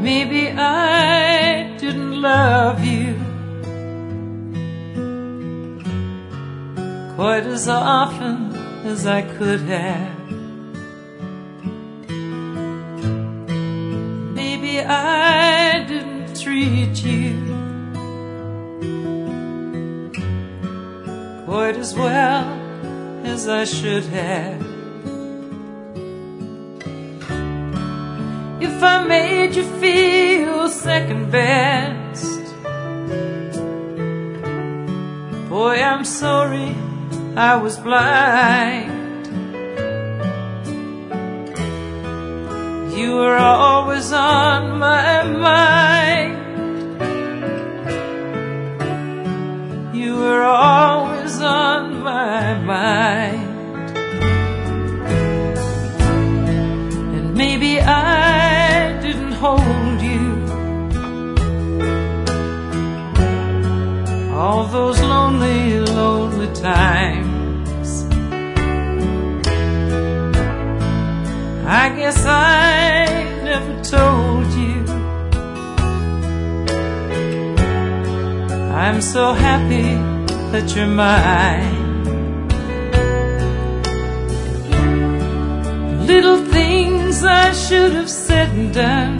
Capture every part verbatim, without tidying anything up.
Maybe I didn't love you quite as often as I could have. Maybe I didn't treat you quite as well as I should have. If I made you feel second best, boy, I'm sorry I was blind. You were always on my mind. You were always on my mind. And maybe I didn't hold you all those lonely, lonely times. I guess I never told you I'm so happy that you're mine. Little things I should have said and done,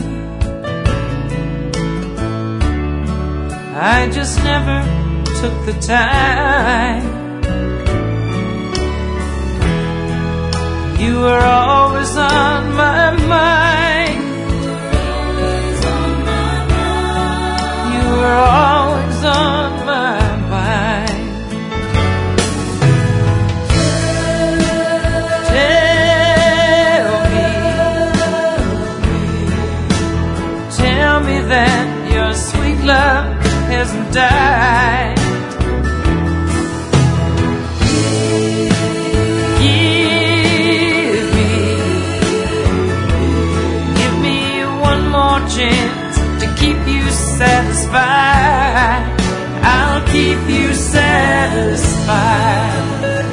I just never took the time. You were always on my mind. You were always on my mind. Tell me, tell me that your sweet love hasn't died. Give me, give me one more chance to keep you satisfied. I'll keep you satisfied.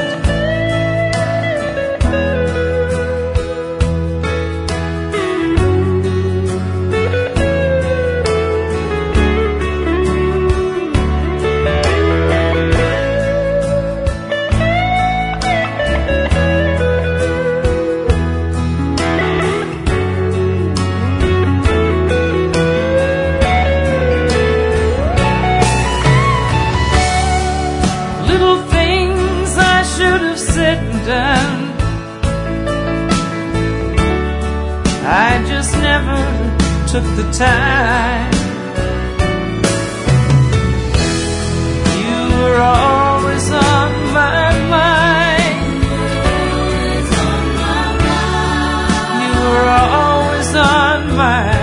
Done. I just never took the time. You were always on my mind. You were always on my